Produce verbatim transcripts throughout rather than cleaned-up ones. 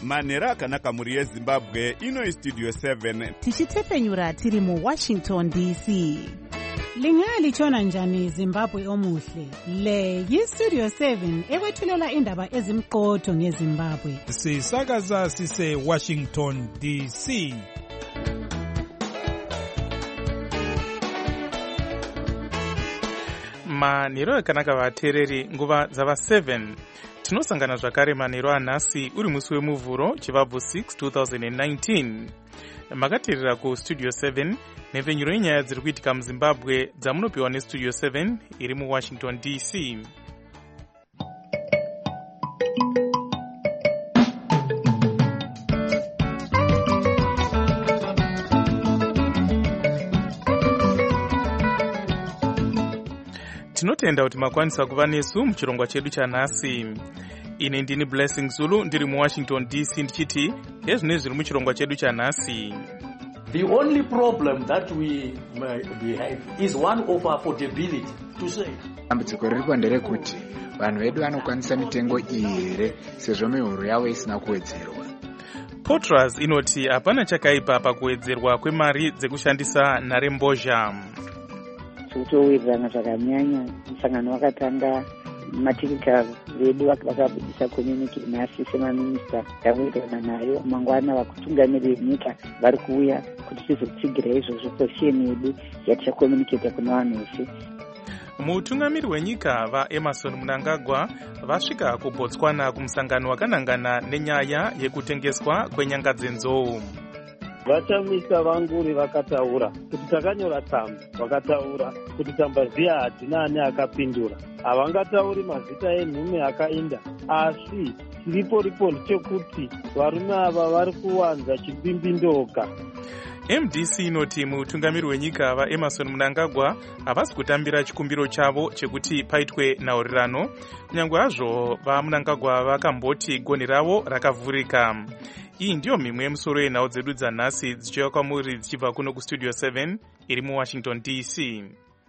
manhero akanaka mhuri yezimbabwe. Ino istudio seven tichitepfenyura tiri muwashington D C. Lingalitshona njani Zimbabwe omuhle? Le yistudio seven ekwethulela indaba ezimqotho ngeZimbabwe. Sisakaza sise Washington D C. Manhero akanaka vateereri, nguva dzava seven. Tinosangana zvakare manhero anhasi uri musi wemuvhuro chivabvu six twenty nineteen. Makateerera kustudio seven nhepfenyuro yenyaya dziri kuitika muZimbabwe dzamunopiwa nestudio seven iri muWashington D C. Tinotenda kuti makwanisa kuva nesu muchirongwa chedu chanhasi. Ine ndini Blessing Zulu ndiri muWashington D C ndichiti hezvine zviri muchirongwa chedu chanhasi. The only problem that we we have is one of affordability to say. Dambudziko riripo nderekuti vanhu vedu vanokwanisa mitengo iyi here sezvo mihoro yavo isina kuwedzerwa. Potras inoti hapana chakaipa pakuwedzerwa kwemari dzekushandisa nharembozha. Kutowirirana zvakanyanya. Musangano wakatanga matikiti vedu vakabudisa community nhasi semaminista takuitana nayo mangwana vakutungamirira nyika vari kuuya kuti tizotsigira izvozvo position yedu yatichakomunicata kuna vanhu vese. Mutungamiri wenyika vaEmerson Mnangagwa vasvika kuBotswana kumusangano wakanangana nenyaya yekutengeswa kwenyanga dzenzou. Vachamisa vanguri vakataura kuti takanyora tsamba, vakataura kuti tsamba ziya hatina ane akapindura. Havangatauri mazita enhume akainda, asi chiripo ripoti chekuti varume ava vari kuwanza chibimbindoka. M D C inoti mutungamiri wenyika vaEmerson Mnangagwa havasi kutambira chikumbiro chavo chekuti paitwe nhaurirano, kunyange hazvo vaMnangagwa vakamboti gonhi ravo rakavhurika. Iyi ndiyo mimwe yemusoro yenhau dzedu dzanhasi dzichiuya kwamuri dzichibva kuno kustudio seven iri muWashington D C.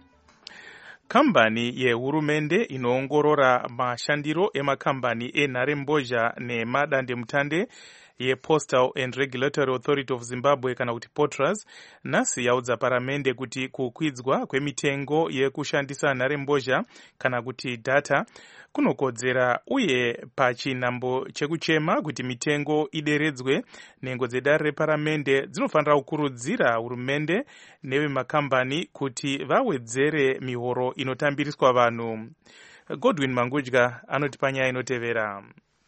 Kambani yehurumende inoongorora mashandiro emakambani enharembozha nemadandemutande yePostal and Regulatory Authority of Zimbabwe kana kuti Potras nhasi yaudza paramende kuti kukwidzwa kwemitengo yekushandisa nharembozha kana kuti data kunokodzera uye pachinambo chekuchema kuti mitengo ideredzwe. Nhengo dzedare reparamende dzinofanira kukurudzira hurumende nevemakambani kuti vawedzere mihoro inotambiriswa vanhu. Godwin Mangudya anoti panyaya inotevera.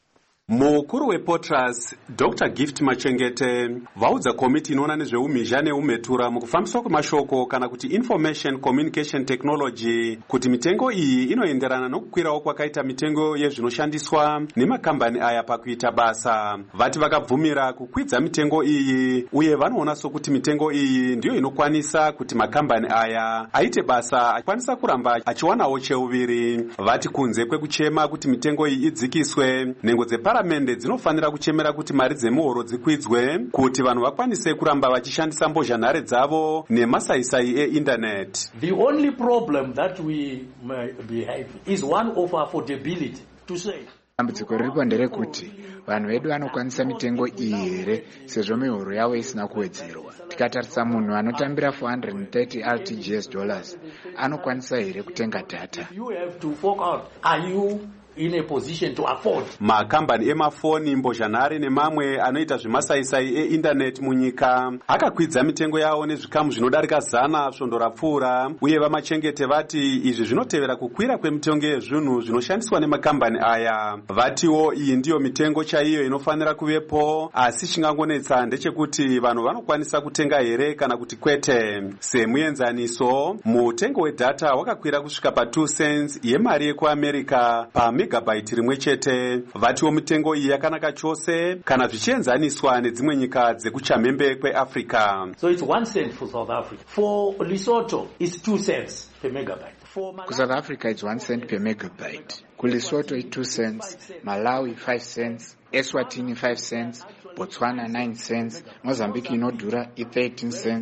Mukuru wePotras Doctor Gift Machengete vaudza komiti inoona nezveumhizha neumhetura mukufambiswa kwemashoko kana kuti Information Communication Technology kuti mitengo iyi inoenderana nokukwirawo kwakaita mitengo yezvinoshandiswa nemakambani aya pakuita basa. Vati vakabvumira kukwidza mitengo iyi uye vanoona sokuti mitengo iyi ndiyo inokwanisa kuti makambani aya aite basa akwanisa kuramba achiwanawo cheuviri. Vati kunze kwekuchema kuti mitengo iyi idzikiswe, nhengo dzepara paramende dzinofanira kuchemera kuti mari dzemuhoro dzikwidzwe kuti vanhu vakwanise kuramba vachishandisa mbozhanhare dzavo nemasaisai einternet. The only problem that we we have is one of affordability to say. Dambudziko riripo nderekuti vanhu vedu vanokwanisa mitengo iyi here sezvo mihoro yavo isina kuwedzerwa. Tikatarisa munhu anotambira four hundred thirty R T G S dollars anokwanisa here kutenga data. You have to fork out. Are you in a position to afford? Makambani emafoni, mbozhanhare nemamwe anoita zvemasaisai einternet munyika akakwidza mitengo yawo nezvikamu zvinodarika zana svondo rapfuura, uye vamachengete vati izvi zvinotevera kukwira kwemitengo yezvinhu zvinoshandiswa nemakambani aya. Vatiwo iyi ndiyo mitengo chaiyo inofanira kuvepo, asi chingangonetsa ndechekuti vanhu vanokwanisa kutenga here kana kuti kwete. Semuenzaniso, mutengo wedhata wakakwira kusvika pa two cents yemari yekuAmerica pa megabyte rimwe chete. Vatiwo mitengo iyi yakanaka chose kana zvichienzaniswa nedzimwe nyika dzekuchamhembe kweAfrica. So it's one cent for South Africa. For Lesotho it's two cents per megabyte. Ku South Africa it's one cent per megabyte. Ku Lesotho it's two cents, Malawi five cents, Eswatini five cents, Botswana nine cents, Mozambique inodhura i thirteen cents,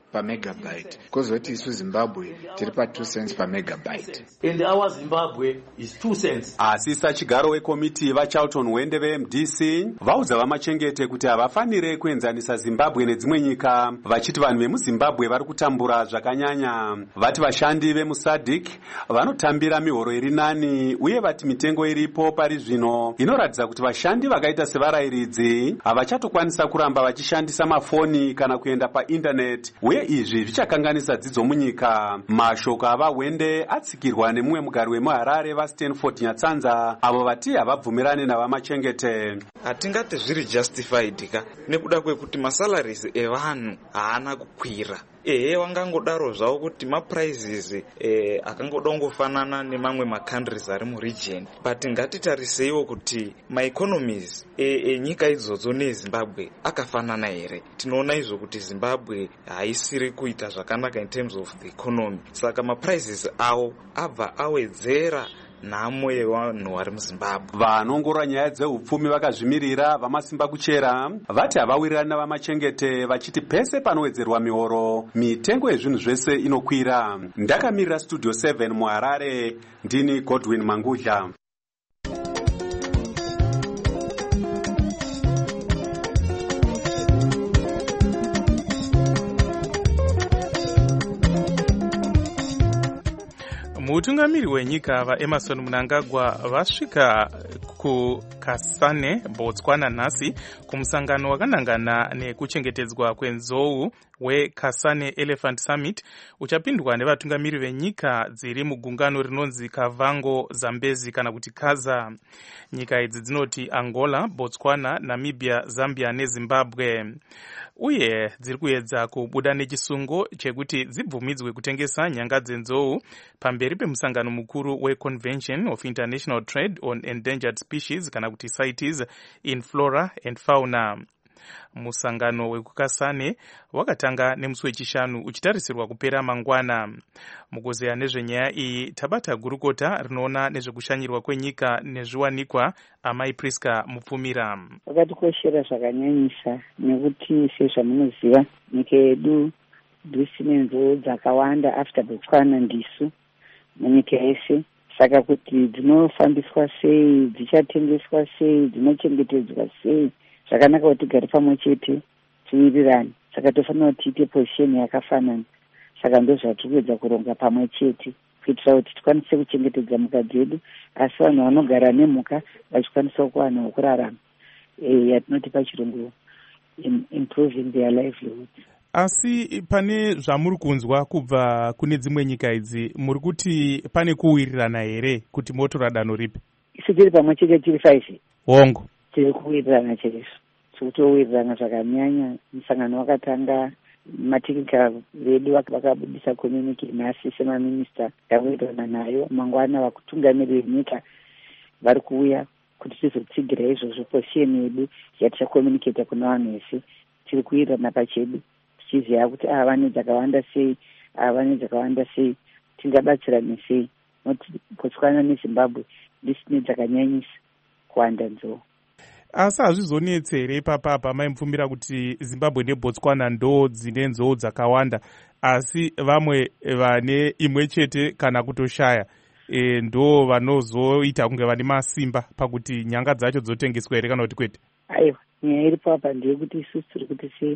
pamegabyte, kozoti isu Zimbabwe tiri pa two cents pamegabyte. And our Zimbabwe is two cents. Asisa chigaro wekomiti vaCharlton Wende ve-M D C vaudza vaMachengete kuti havafanire kuenzanisa Zimbabwe nedzimwe nyika, vachiti vanhu vemuZimbabwe vari kutambura zvakanyanya. Vati vashandi vemuSADC vanotambira mihoro iri nani, uye vati mitengo iripo pari zvino inoratidza kuti vashandi vakaita sevarayiridzi havachatokwanisa kuramba vachishandisa mafoni kana kuenda paindaneti, uye izvi zvichakanganisa dzidzo munyika. Mashoko avaWende atsikirwa nemumwe mugari wemuHarare vaStanford Nyatsanza, avo vati havabvumirane navaMachengete. Hatingati zviri justified ka nekuda kwekuti masalaries evanhu haana kukwira. Ehe, wangangodaro zvavo kuti maprizes eh, akangoda kungofanana nemamwe macountries ari muregion, but ngatitariseiwo kuti maeconomies enyika e, idzodzo neZimbabwe akafanana here. Tinoona izvo kuti Zimbabwe haisiri kuita zvakanaka in terms of the economy, saka maprizes awo abva awedzera nhamo yevanhu vari muZimbabwe. Vanongorora nyaya dzeupfumi vakazvimirira vamasimba kuchera vati havawirirani navaMachengete, vachiti pese panowedzerwa mihoro mitengo yezvinhu zvese inokwira. Ndakamirira Studio seven muHarare, ndini Godwin Mangudla. Mutungamiri wenyika vaEmmerson Mnangagwa vasvika kuKasane, Botswana nhasi kumusangano wakanangana nekuchengetedzwa kwenzou weKasane Elephant Summit uchapindwa nevatungamiri venyika dziri mugungano rinonzi Kavango Zambezi kana kuti Kaza. Nyika idzi dzinoti Angola, Botswana, Namibia, Zambia neZimbabwe. Uye dziri kuedza kubuda nechisungo chekuti dzibvumidzwe kutengesa nyanga dzenzou pamberi pemusangano mukuru weConvention of International Trade on Endangered Species kana kuti CITES in Flora and Fauna. Musangano wekukasane wakatanga nemusi wechishanu uchitarisirwa kupera mangwana. Mukuzeya nezvenyaya iyi tabata gurukota rinoona nezvekushanyirwa kwenyika nezviwanikwa Amai Priska Mupfumira. Vakatikoshera zvakanyanyisa nekuti sezvamunoziva nyika yedu ndisine nzou dzakawanda after Botswana ndisu munyika yese, saka kuti dzinofambiswa sei, dzichatengeswa sei, dzinochengetedzwa sei, zvakanaka kuti tigare pamwe chete tiwirirane. Saka tofanira kuti tiite position yakafanana, saka ndo zvatiri kuedza kuronga pamwe chete kuitira kuti tikwanise kuchengetedza mhuka dzedu, asi vanhu vanogara nemhuka vachikwanisa kuwana wokurarama, e, yatinoti pachirungu improving their livelihood. Asi pane zvamuri kunzwa kubva kune dzimwe nyika idzi, muri kuti pane kuwirirana here kuti motora danho ripi? Isu tiri pamwe chete tiri five hongo tiri kuwirirana chaizvo, tiri kutowirirana zvakanyanya. Musangano wakatanga, mateknika vedu vakabudisa communique nhasi semaminista yakuwirirana nayo. Mangwana vakutungamirira nyika vari kuuya kuti tizotsigira izvozvo position yedu yatichakomunicata kuna vanhu vese. Tiri kuwirirana pachedu tichiziva kuti ava nedzakawanda sei, ava nedzakawanda sei, tingabatsirane sei, noti Botswana neZimbabwe ndisine dzakanyanyisa kuwanda nzou. Asi hazvizonetse here ipapapa maimupfumira kuti Zimbabwe neBotswana ndo dzine nzou dzakawanda, asi vamwe vane imwe chete kana kutoshaya e, ndo vanozoita kunge vane masimba pakuti nyanga dzacho dzotengeswa here kana kuti kwete? Aiwa, nyaya iri papa ndeyekuti isusu tiri kuti se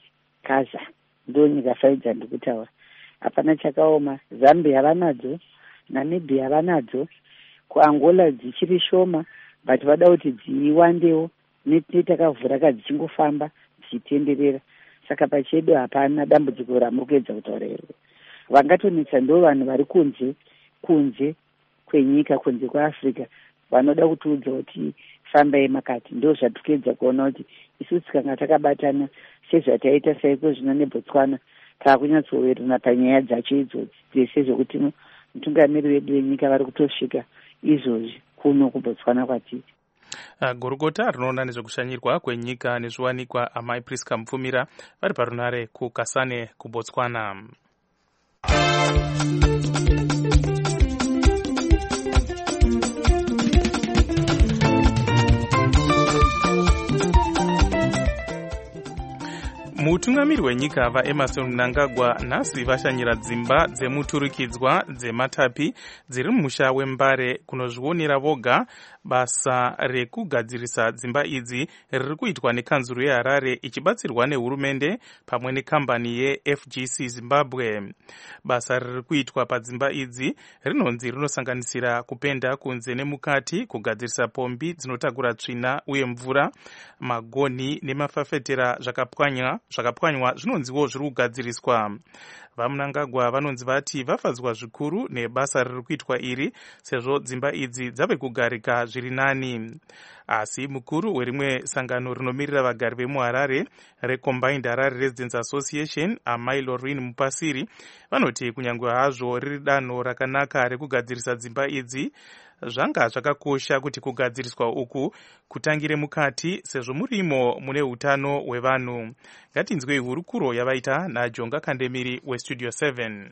Kaza ndo nyika faidza ndikutaura, hapana chakaoma. Zambia vanadzo, Namibia vanadzo, kuAngola dzichiri shoma, but vada kuti dziwandewo netakavhura kadzichingofamba dzichitenderera. Saka pachedu hapana dambudziko ramuri kuedza kutaura iro. Vangatonetsa ndo vanhu vari kunze kunze kwenyika, kunze kweAfrica, vanoda kutiudza kuti fambai makati. Ndo zvatikuedza kuona kuti isusu tikanga takabatana sezvataita saiko zvino neBotswana, taakunyatsowirirana panyaya dzacho idzodzi dzese zvokuti mutungamiri wedu wenyika vari kutosvika izvozvi kuno kuBotswana kwatiri. Uh, Gorogota rinoona nezvekushanyirwa kwenyika nezviwanikwa Amai Priska Mupfumira vari parunare kuKasane kuBotswana. Mutu Vatungamiri wenyika vaEmerson Mnangagwa nhasi vashanyira dzimba dzemuturikidzwa dzematapi dziri mumusha wembare kunozvionera voga basa rekugadzirisa dzimba idzi riri kuitwa nekanzuru yeHarare ichibatsirwa nehurumende pamwe nekambani yeF G C Zimbabwe. Basa riri kuitwa padzimba idzi rinonzi rinosanganisira kupenda kunze nemukati, kugadzirisa pombi dzinotakura tsvina uye mvura, magoni nemafafetera zvakapwanywa zvakapwanywa zvinonziwo zviri kugadziriswa. VaMnangagwa vanonzi vati vafadzwa zvikuru nebasa riri kuitwa iri sezvo dzimba idzi dzave kugarika zviri nani. Asi mukuru werimwe sangano rinomirira vagari vemuHarare reCombined Harare Residents Association, Amai Lorraine Mupasiri, vanoti kunyange hazvo riri danho rakanaka rekugadzirisa dzimba idzi, zvanga zvakakosha kuti kugadziriswa uku kutangire mukati sezvo murimo mune utano hwevanhu. Ngatinzwei hurukuro yavaita naJonga Kandemiri weStudio seven.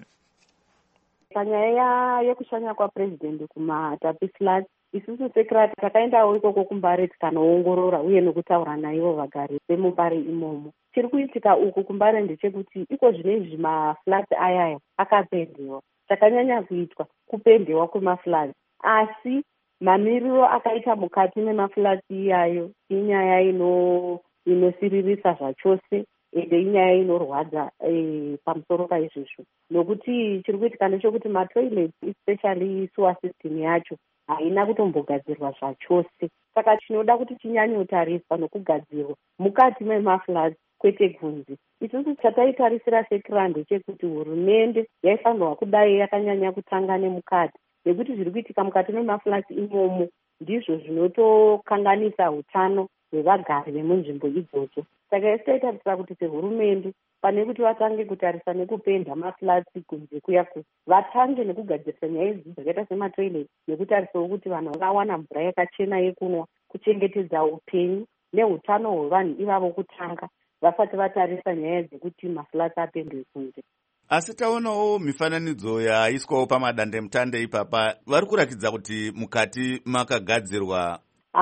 Panyaya yekushanya kwaPresident kumatapi flats, isusu sekrati takaendawo ikoko kuMbare tikanoongorora uye nekutaura naivo vagari vemuMbare imomo. Chiri kuitika uku kuMbare ndechekuti iko zvinezvi maflats ayaya akapendewa. Chakanyanya kuitwa kupendewa kwemaflats, asi mamiriro akaita mukati memaflats iyayo inyaya ino inosiririsa zvachose ende inyaya inorwadza e, pamusoro paizvizvo, nokuti chiri kuitika ndechekuti matoilets especially sewer system yacho haina kutombogadzirwa zvachose. Saka tinoda kuti chinyanyotariswa nokugadzirwa mukati memaflats kwete kunze. Isusu chataitarisira sekirando chekuti hurumende yaifanirwa kudai yakanyanya kutanga nemukati, nekuti zviri kuitika mukati memaflats imomo ndizvo zvinotokanganisa utano hwevagari vemunzvimbo idzodzo. Saka isitaitarisira kuti sehurumende pane kuti vatange kutarisa nekupenda maflats kunze kuyaku, vatange nekugadzirisa nyaya idzi dzakaita sematoilet nekutarisawo kuti vanhu vakawana mvura yakachena yekunwa, kuchengetedza upenyu neutano hwevanhu ivavo kutanga vasati vatarisa nyaya dzekuti maflats apendwe kunze. Asi taonawo mifananidzo yaiswawo pamadandemutande ipapa, vari kurakidza kuti mukati makagadzirwa.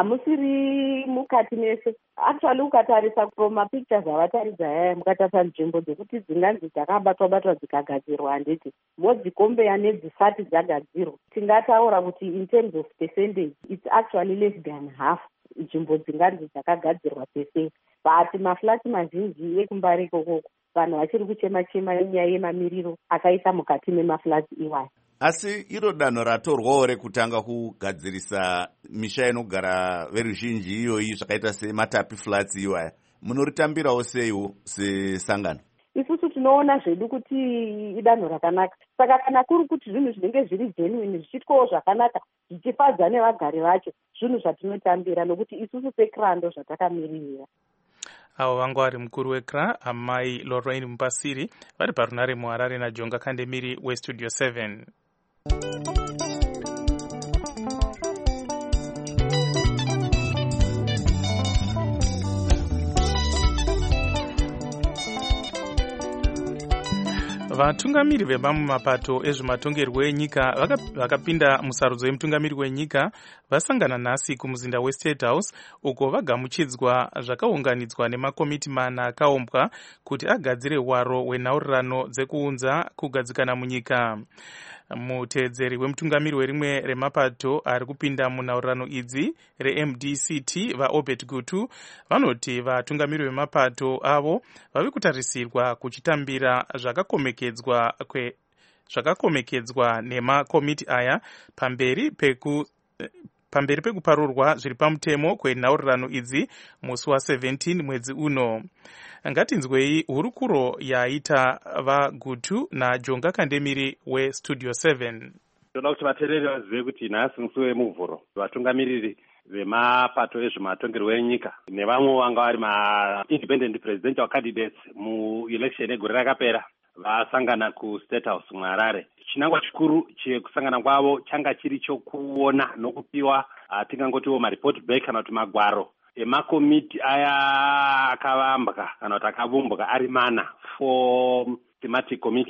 Hamusiri mukati mese. Actually ukatarisa from mapictures avataridza yaya, mukatarisa nzvimbo dzekuti dzinganzi dzakabatwa batwa dzikagadzirwa, handiti modzikombeya nedzisati dzagadzirwa. Tingataura kuti in terms of percentage it's actually less than half nzvimbo dzinganzi dzakagadzirwa pese. But maflats mazhinji ekuMbare ikoko vanhu vachiri kuchema-chema nenyaya yemamiriro akaisa mukati memaflats iwayo. Asi iro danho ratorwawo rekutanga kugadzirisa misha inogara veruzhinji iyoyi zvakaita sematapi flats iwaya, munoritambirawo seiwo sesangano? Isusu tinoona zvedu kuti idanho rakanaka. Saka kana kuri kuti zvinhu zvinenge zviri genuine zvichitwawo zvakanaka zvichifadza nevagari vacho, zvinhu zvatinotambira nokuti isusu sekrando zvatakamiririra. Avo vanga vari mukuru wekra Amai Lorraine Mupasiri vari parunare muHarare naJonga Kandemiri weStudio seven. Vatungamiri vemamwe mapato ezvematongerwo enyika vakapinda musarudzo yemutungamiri wenyika vasangana nhasi kumuzinda weState House uko vagamuchidzwa zvakaunganidzwa nemakomiti mana akaombwa kuti agadzire hwaro hwenhaurirano dzekuunza kugadzikana munyika. Muteedzeri wemutungamiri werimwe remapato ari kupinda munhaurirano idzi reM D C T vaObert Gutu vanoti vatungamiri vemapato avo vave kutarisirwa kuchitambira zvakakomekedzwa kwe zvakakomekedzwa nemakomiti aya pamberi peku pamberi pekuparurwa zviri pamutemo kwenhaurirano idzi musi wa17 mwedzi uno. Ngatinzwei hurukuro yaita vaGutu naJonga Kandemiri weStudio seven. Toda kuti vateereri vazive kuti nhasi musi wemuvhuro vatungamiriri vemapato ezvematongerwo enyika nevamwe vanga vari ma-independent presidential candidates mu-election egore rakapera vasangana kuState House muHarare. Chinangwa chikuru chekusangana kwavo changa chiri chokuona nokupiwa atingangotiwo mareport back kana kuti magwaro emakomiti aya akavambwa kana kuti akavumbwa ari mana for thematic committees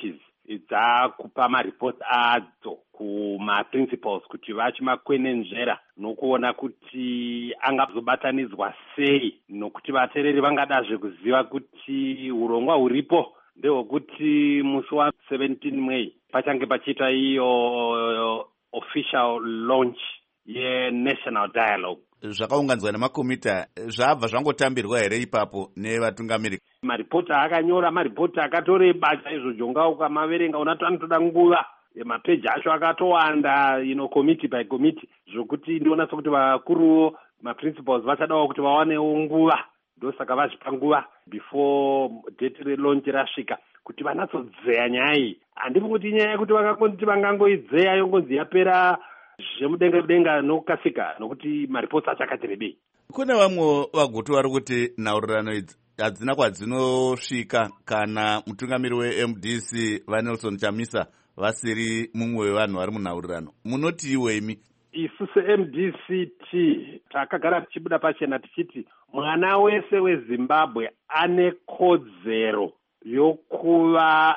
dzakupa maripoti adzo kumaprincipals kuti vachimakwenenzvera nokuona kuti angazobatanidzwa sei, nokuti vateereri vangadazve kuziva kuti urongwa huripo ndehwekuti musi wa seventeen May pachange pachiita iyo official launch yenational dialogue. Zvakaunganidzwa nemakomita zvabva zvangotambirwa here ipapo nevatungamiri? Maripoti akanyora maripoti akatoreba chaizvo, Jonga ukamaverenga unati anotoda nguva, mapeji acho akatowanda, you know, committee by committee, zvokuti ndioona sokuti vakuruwo maprincipals vachadawo kuti vawanewo nguva, ndosaka vazvipa nguva before date relaunch rasvika kuti vanatsodzeya nyaya iyi. Handifi kuti inyaya yekuti vakangoti vangangoidzeya yongonzi yapera zvemudenga mudenga nokukasika, nokuti maripoti achakati rebei. Kune vamwe vagutu vari kuti nhaurirano idzi hadzina kwadzinosvika kana mutungamiri we-M D C vaNelson Chamisa vasiri mumwe wevanhu vari munhaurirano. Munoti iwemi? Isu se-M D C T takagara tichibuda pachena tichiti mwana wese weZimbabwe ane kodzero yokuva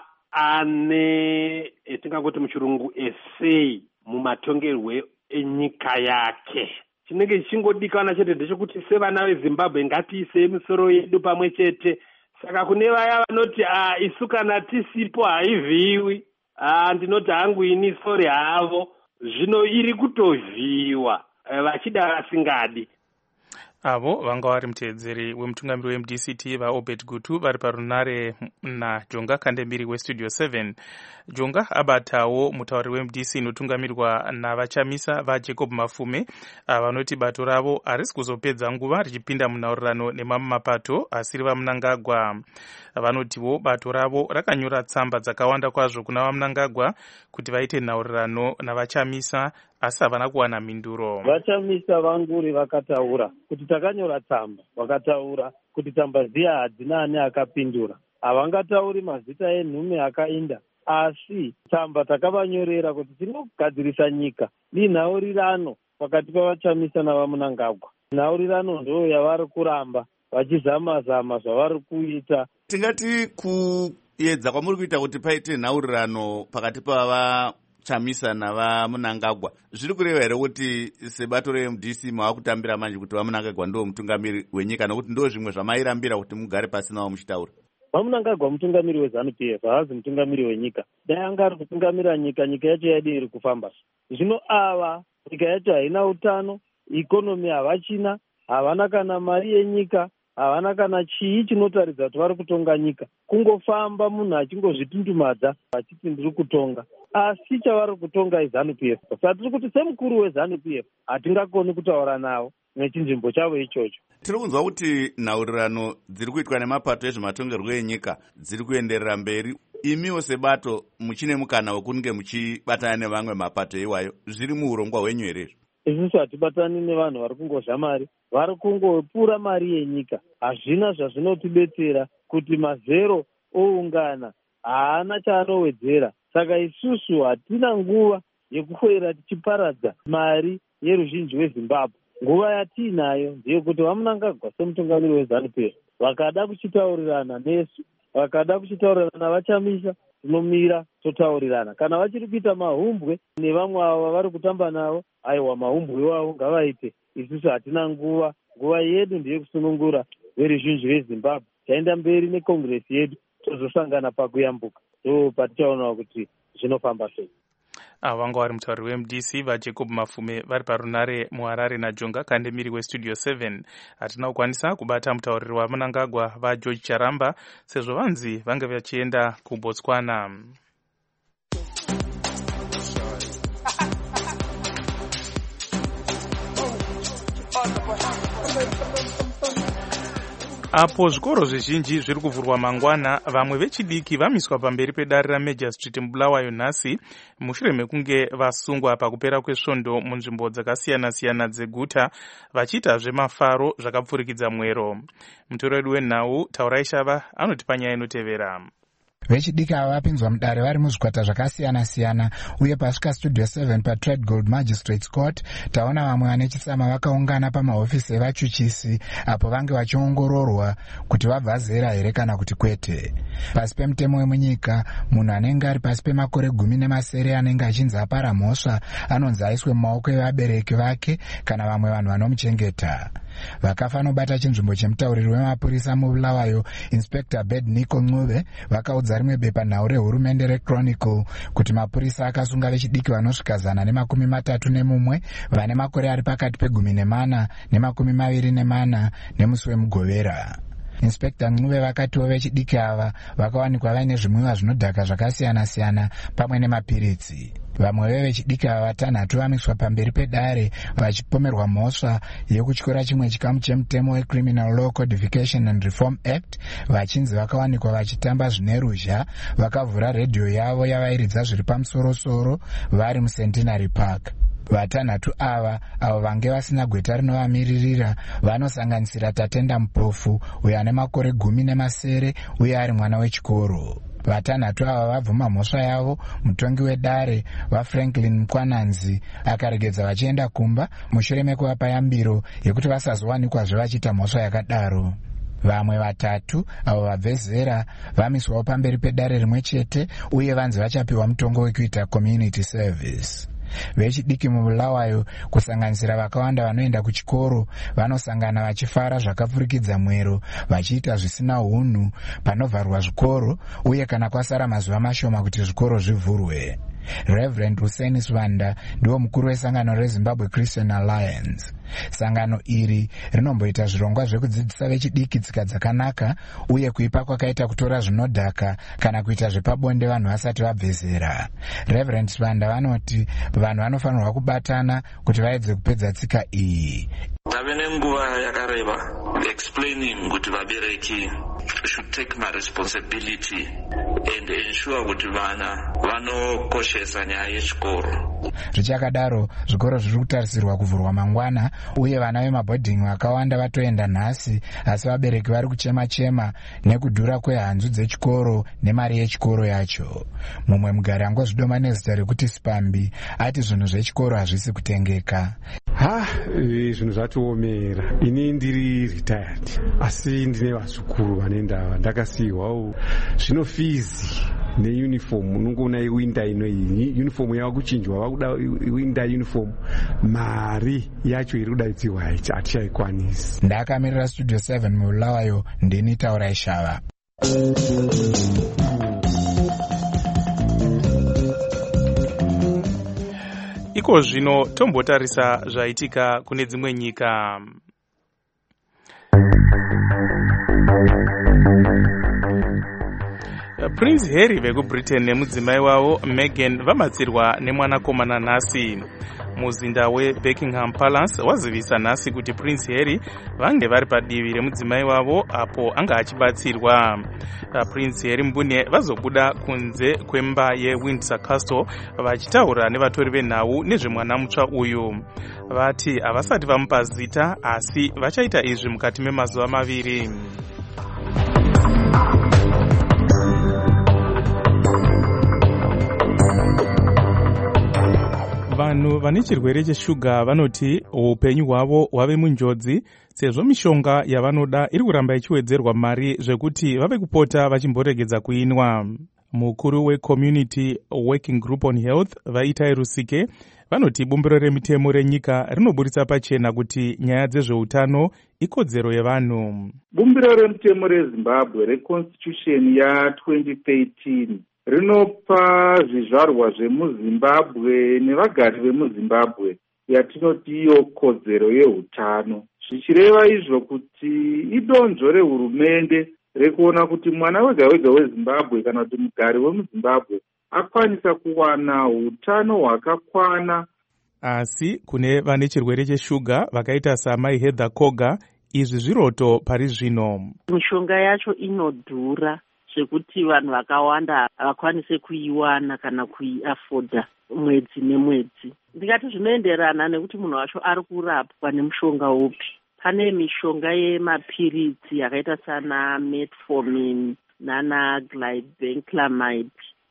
ane etingangoti muchirungu essay mumatongerwe enyika yake. Chinenge chingodikana chete ndechekuti sevana veZimbabwe ngatiise misoro yedu pamwe chete. Saka kune vaya vanoti ah, isu kana tisipo haivhiwi, ah, ndinoti hangu ini sori havo, zvino iri kutovhiwa vachida vasingadi. Avo vanga vari muteedzeri wemutungamiri we-M D C T vaObed Gutu vari parunare naJonga Kandemiri weStudio seven. Jonga abatawo mutauriri we-M D C inotungamirwa navachamisa vaJacob Mafume vanoti bato ravo harisi kuzopedza nguva richipinda munhaurirano nemamwe mapato asiri vaMnangagwa. Vanotiwo bato ravo rakanyora tsamba dzakawanda kwazvo kuna vaMnangagwa kuti vaite nhaurirano navachamisa asi havana kuwana minduro. Vachamisa vanguri vakataura kuti takanyora tsamba, vakataura kuti tsamba dziya hadzina ane akapindura, havangatauri mazita enhume akainda, asi tsamba takavanyorera kuti tinogadzirisa nyika ninhaurirano pakati pavachamisa navaMnangagwa. Nhaurirano ndo yavari kuramba vachizama-zama zvavari kuita. Tingati kuedza kwamuri kuita kuti paite nhaurirano pakati pava Chamisa navaMnangagwa zviri kureva here kuti sebato re-M D C mava kutambira manje kuti vaMnangagwa ndo mutungamiri wenyika, nokuti ndo zvimwe zvamairambira kuti mugare pasi navo muchitaura? vaMnangagwa mutungamiri weZANU P F, haazi mutungamiri wenyika. Dai anga ari kutungamira nyika, nyika yacho yaidi iri kufamba. Zvino ava nyika yacho haina utano, ikonomi havachina, havana kana mari yenyika, havana kana chii chinotaridza kuti vari kutonga nyika. Kungofamba munhu achingozvitundumadza achiti ndiri kutonga, asi chavari kutonga iZANU P F. Saka tiri kuti semukuru weZANU P F hatingakoni kutaura navo nechinzvimbo chavo ichocho. Tiri kunzwa kuti nhaurirano dziri kuitwa nemapato ezvematongerwo enyika dziri kuenderera mberi. Imiwo sebato muchine mukana wekunge muchibatana nevamwe mapato iwayo, zviri muurongwa hwenyu here? Isusu hatibatani nevanhu vari kungozha mari, vari kungopura mari yenyika. Hazvina zvazvinotibetsera kuti mazero oungana haana chaanowedzera. Saka isusu hatina nguva yekukwera tichiparadza mari yeruzhinji weZimbabwe. Nguva yatiinayo ndeyekuti vaMnangagwa semutungamiri weZANU P F vakada kuchitaurirana nesu, vakada kuchitaurirana navachamisa, tinomira totaurirana. Kana vachiri kuita mahumbwe nevamwe ava vari kutamba navo, aiwa mahumbwe wavo ngavaite. Isusu hatina nguva, nguva yedu ndeyekusunungura veruzhinji veZimbabwe. Taenda mberi nekongresi yedu tozosangana pakuyambuka, ndo patichaonawo kuti zvinofamba sei. Ava vanga vari mutauriri we-M D C vaJacob Mafume vari parunare muHarare naJonga Kandemiri weStudio seven. Hatina kukwanisa kubata mutauriri waMnangagwa vaGeorge Charamba sezvo vanzi vanga vachienda kuBotswana. Apo zvikoro zvizhinji zviri kuvhurwa mangwana, vamwe vechidiki vamiswa pamberi pedare raMajor Street muBulawayo nhasi mushure mekunge vasungwa pakupera kwesvondo munzvimbo dzakasiyana-siyana dzeguta vachiita zvemafaro zvakapfurikidza mwero. Mutori wedu wenhau Taurai Shava anoti panyaya inotevera. Vechidiki ava vapinzwa mudare vari muzvikwata zvakasiyana-siyana uye pasvika studio seven paTrade Gold Magistrates Court taona vamwe vane chisama vakaungana pamahofisi evachuchisi apo vange vachiongororwa kuti vabva zera here kana kuti kwete. Pasi pemutemo wemunyika, munhu anenge ari pasi pemakore gumi nemasere anenge achinzi apara mhosva anonzi aiswe mumaoko evabereki vake kana vamwe vanhu vanomuchengeta. Vakafa nobata chinzvimbo chemutauriri wemapurisa mubulawayo Inspector Bed Nico Ncube vakaudza rimwe bepanhau rehurumende reChronicle kuti mapurisa akasunga vechidiki vanosvika zana nemakumi matatu nemumwe vane makore ari pakati pegumi nemana nemakumi maviri nemana nemusi wemugovera. Inspector Ncube vakatiwo vechidiki ava vakawanikwa vaine zvimwiwa zvinodhaka zvakasiyana-siyana pamwe nemapiritsi. Vamwe vevechidiki ava vatanhatu vamiswa pamberi pedare vachipomerwa mhosva yekutyora chimwe chikamu chemutemo weCriminal Law Codification and Reform Act vachinzi vakawanikwa vachitamba zvine ruzha vakavhura redhiyo yavo yavairidza zviri pamusoro-soro vari muCentenary Park. Vatanhatu ava avo vange vasina gweta rinovamiririra vanosanganisira Tatenda Mupofu uyo ane makore gumi nemasere uye ari mwana wechikoro. Vatanhatu ava vabvuma mhosva yavo mutongi wedare vaFranklin Mkwananzi akaregedza vachienda kumba mushure mekuvapa yambiro yekuti vasazowanikwa vachiita mhosva yakadaro. Vamwe vatatu avo vabve zera vamiswawo pamberi pedare rimwe chete uye vanzi vachapiwa mutongo wekuita community service. Vechidiki mubulawayo kusanganisira vakawanda vanoenda kuchikoro vanosangana vachifara zvakapfurikidza mwero vachiita zvisina hunhu panovharwa zvikoro uye kana kwasara mazuva mashoma kuti zvikoro zvivhurwe. Reverend Hussein Swanda ndiwo mukuru wesangano reZimbabwe Christian Alliance. Sangano iri rinomboita zvirongwa zvekudzidzisa vechidiki tsika dzakanaka uye kuipa kwakaita kutora zvinodhaka kana kuita zvepabonde vanhu vasati vabve zera. Reverend Swanda vanoti vanhu vanofanirwa kubatana kuti vaedze kupedza tsika iyi. Tave nenguva yakareba explaining kuti vabereki should take my responsibility and ensure kuti vana vanokoshesa nyaya yechikoro. Zvichakadaro, zvikoro zviri kutarisirwa kuvhurwa mangwana uye vana vemabhodhingi vakawanda vatoenda nhasi, asi vabereki vari kuchema-chema nekudhura kwehanzu dzechikoro nemari yechikoro yacho. Mumwe mugari angozvidoma nezita rekuti Spambi ati zvinhu zvechikoro hazvisi kutengeka. Ha, zvinhu zvatiomera. Ini ndiri retired, asi ndine vazukuru vanenda ndakasiyiwawo. Zvino fizi neuniform unongoona iwinda ino iyi uniform yava kuchinjwa vakuda iwinda uniform, mari yacho iri kudaidzirwa hatichaikwanisi. Ndakamirira studio seven mubulawayo ndini Taurai Shava. Iko zvino tombotarisa zvaitika kune dzimwe nyika. Prince Harry vekuBritain nemudzimai wavo Meghan vamatsirwa nemwanakomana nhasi. Muzinda weBuckingham Palace wazivisa nhasi kuti Prince Harry vange vari padivi remudzimai wavo apo anga achibatsirwa. Prince Harry mbune vazobuda kunze kwemba yeWindsor Castle vachitaura nevatori venhau nezvemwana mutsva uyu. Vati havasati vamupa zita asi vachaita izvi mukati memazuva maviri. Vanhu vane chirwere cheshuga vanoti upenyu hwavo hwave munjodzi sezvo mishonga yavanoda iri kuramba ichiwedzerwa mari zvekuti vave kupota vachimboregedza kuinwa. Mukuru weCommunity Working Group on Health Vaitai Rusike vanoti bumbiro remitemo renyika rinoburitsa pachena kuti nyaya dzezveutano ikodzero yevanhu. Bumbiro remitemo reZimbabwe reconstitution ya twenty thirteen rinopa zvizvarwa zvemuZimbabwe nevagari vemuZimbabwe yatinoti iyo kodzero yeutano, zvichireva izvo kuti idonzvo rehurumende rekuona kuti mwana wega wega weZimbabwe kana kuti mugari wemuZimbabwe akwanisa kuwana utano hwakakwana. Asi kune vane chirwere cheshuga vakaita samai Heather Koga izvi zviroto pari zvino. Mishonga yacho inodhura zvekuti vanhu vakawanda havakwanise kuiwana kana kuiafoda mwedzi nemwedzi. Ndingati zvinoenderana nekuti munhu wacho ari kurapwa nemushonga upi. Pane mishonga yemapiritsi yakaita sana metformin nana glibenclamide.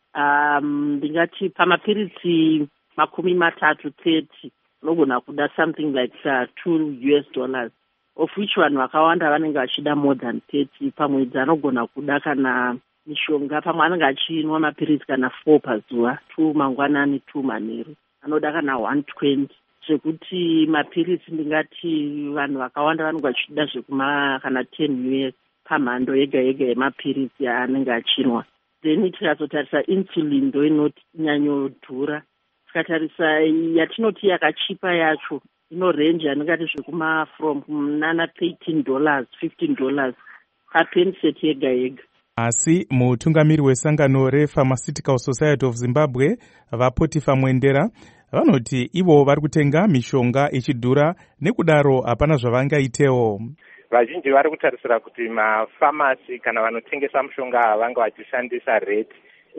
Um, ndingati pamapiritsi makumi matatu thirty unogona kuda something like uh, two U S dollars, of which vanhu vakawanda vanenge vachida more than thirty pamwedzi. Anogona kuda kana mishonga pamwe anenge achinwa mapiritsi kana four pazuva, two mangwanani two manheru, anoda kana one twenty. Zvekuti mapiritsi ndingati vanhu vakawanda vanenge vachida zvekuma kana ten U S pamhando yega yega yemapiritsi anenge achinwa. Then tikazotarisa insulin ndo inonyanyodhura. Tikatarisa yatinoti yakachipa yacho ino range anongati zvekuma from nana eighteen dollars fifteen dollars papenset yega yega. Asi mutungamiri wesangano rePharmaceutical Society of Zimbabwe vaPotifa Mwendera vanoti ivo vari kutenga mishonga ichidhura, nekudaro hapana zvavangaitewo. Vazhinji vari kutarisira kuti mafamasi kana vanotengesa mushonga vanga vachishandisa rate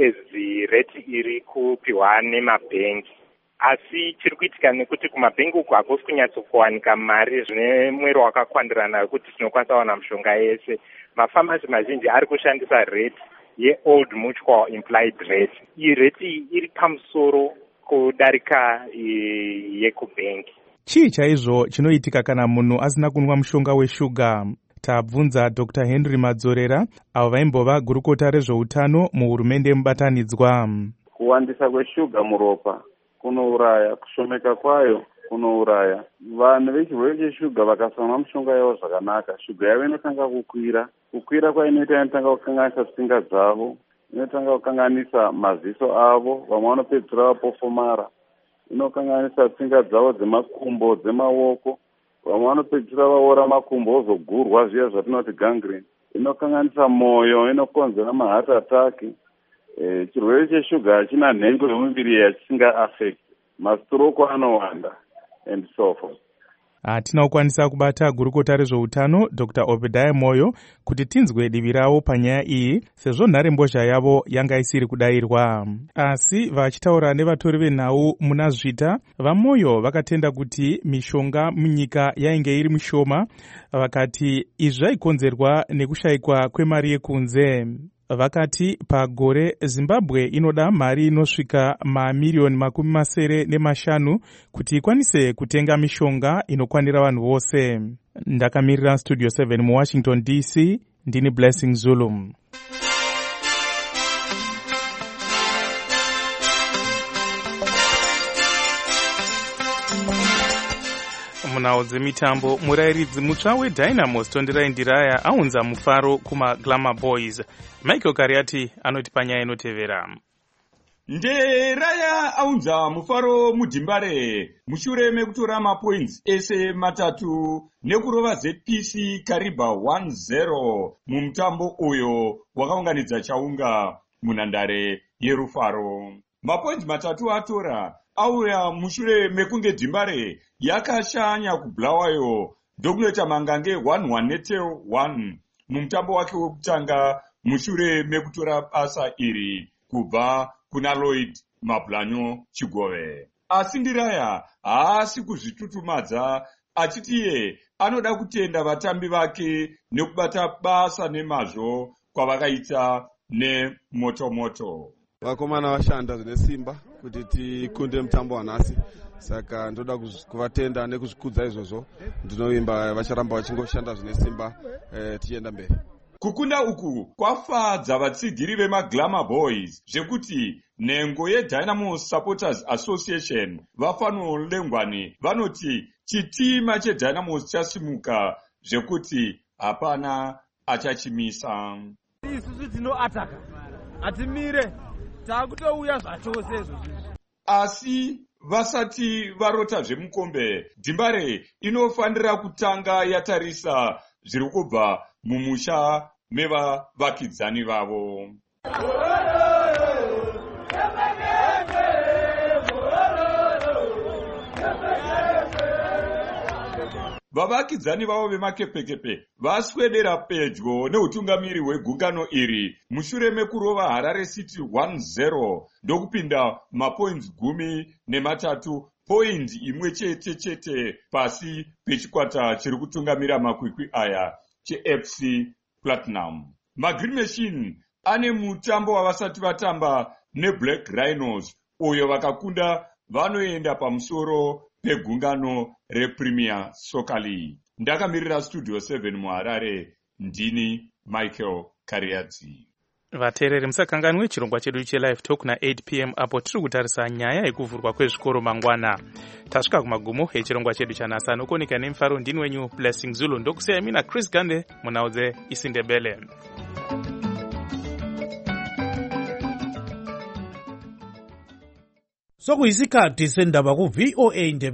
ezi rate iri kupiwa nemabhengi. Asi chiri kuitika nekuti kumabhengi uku hakusi kunyatsokuwanika mari zvine mwero wakakwandirana wekuti tinokwanisa kuwana mushonga yese. Mafamasi mazhinji ari kushandisa rate ye-old mutual implied rate. Iyi rate iri pamusoro kudarika yekubhengi. Chii chaizvo chinoitika kana munhu asina kunwa mushonga weshuga? Tabvunza Doctor Henry Madzorera, avo vaimbova gurukota rezveutano muhurumende mubatanidzwa. Kuwandisa kweshuga muropa kunouraya, kushomeka kwayo kunouraya. Vanhu vechirwere cheshuga vakasamwa mushonga yavo zvakanaka, shuga yavo inotanga kukwira. Kukwira kwainoita inotanga kukanganisa tsinga dzavo, inotanga kukanganisa maziso avo, vamwe vanopedzisira vapofomara. Inokanganisa tsinga dzavo dzemakumbo, dzemaoko, vamwe vanopedzisira vaora makumbo ozogurwa zviya zvatinoti gangrene. Inokanganisa moyo, inokonzera maheart attack. E, chirwere cheshuga hachina nhengo yemuviri yachisinga affect. Mastroko anowanda and so forth. Hatina kukwanisa kubata gurukota rezveutano Doctor Obadiah Moyo kuti tinzwe divi ravo panyaya iyi, sezvo nharembozha yavo yanga isiri kudayirwa. Asi vachitaura nevatori venhau muna Zvita, vaMoyo vakatenda kuti mishonga munyika yainge iri mishoma, vakati izvi zvaikonzerwa nekushayikwa kwemari yekunze. Vakati pagore Zimbabwe inoda mari inosvika mamiriyoni makumi masere nemashanu kuti ikwanise kutenga mishonga inokwanira vanhu vose. Ndakamirira Studio seven muWashington D C, ndini Blessing Zulu. Munhau dzemitambo, murairidzi mutsva weDynamos Tondirai Ndiraya aunza mufaro kumaGlamour Boys. Michael Kariati anoti panyaya inotevera. Ndiraya aunza mufaro muDhimbare mushure mekutora mapoints ese matatu nekurova Z P C Kariba one zero mumutambo uyo wakaunganidza chaunga munhandare yerufaro. Mapoints matatu atora auya mushure mekunge Dhimbare yakashanya kuBulawayo ndokunoita mangange one one netail one mumutambo wake wekutanga mushure mekutora basa iri kubva kuna Lloyd Mablanyo Chigove. Asi Ndiraya haasi kuzvitutumadza, achiti iye anoda kutenda vatambi vake nekubata basa nemazvo kwavakaita nemotomoto. Vakomana vashanda zvine simba kuti tikunde mutambo wanhasi, saka ndoda kuvatenda nekuzvikudza izvozvo. Ndinovimba vacharamba vachingoshanda zvine simba eh, tichienda mberi. Kukunda uku kwafadza vatsigiri vemaGlamour Boys zvekuti nhengo yeDynamos Supporters Association vafanolengwani vanoti chitima cheDynamos chasimuka zvekuti hapana achachimisa. Isusu tinoataka atimire takutouya zvachose izvo. Asi vasati varota zvemukombe, Dhimbare inofanira kutanga yatarisa zviri kubva mumusha mevavakidzani vavo. Vavakidzani vavo vemakepekepe vaswedera pedyo neutungamiri hwegungano iri mushure mekurova Harare City one zero ndokupinda mapoints gumi nematatu, point imwe chete chete pasi pechikwata chiri kutungamira makwikwi aya cheF C Platinum. magreen machine ane mutambo wavasati vatamba neblack rhinos uyo vakakunda vanoenda pamusoro pegungano repremier soccer league. Ndakamirira studio seven muharare, ndini Michael Kariadzi. Vateereri musakanganwe chirongwa chedu chelive talk na eight p m apo tiri kutarisa nyaya yekuvhurwa kwezvikoro mangwana. Tasvika kumagumo echirongwa chedu chanhasi. Anokoneka nemufaro ndini wenyu Blessing Zulu. Ndokusiyai mina Chris Gande munhau dzeIsindebele. Sokuyisikhathi sendaba ku V O A Indebe.